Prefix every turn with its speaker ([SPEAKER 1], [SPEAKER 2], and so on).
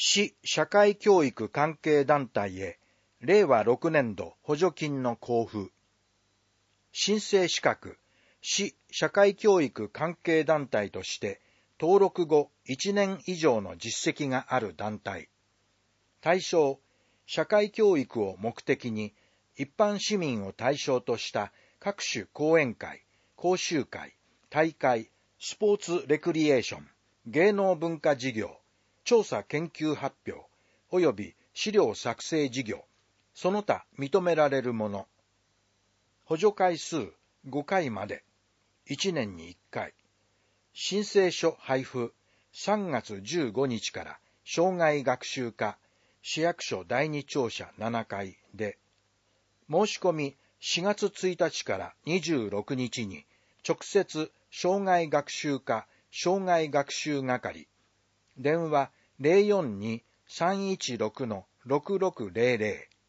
[SPEAKER 1] 市社会教育関係団体へ令和6年度補助金の交付。申請資格、市社会教育関係団体として登録後1年以上の実績がある団体。対象、社会教育を目的に一般市民を対象とした各種講演会、講習会、大会、スポーツレクリエーション、芸能文化事業、調査研究発表、及び資料作成事業、その他認められるもの。補助回数5回まで、1年に1回。申請書配布3月15日から生涯学習課、市役所第2庁舎7階で、申し込み4月1日から26日に直接生涯学習課生涯学習係、電話 042-316-6600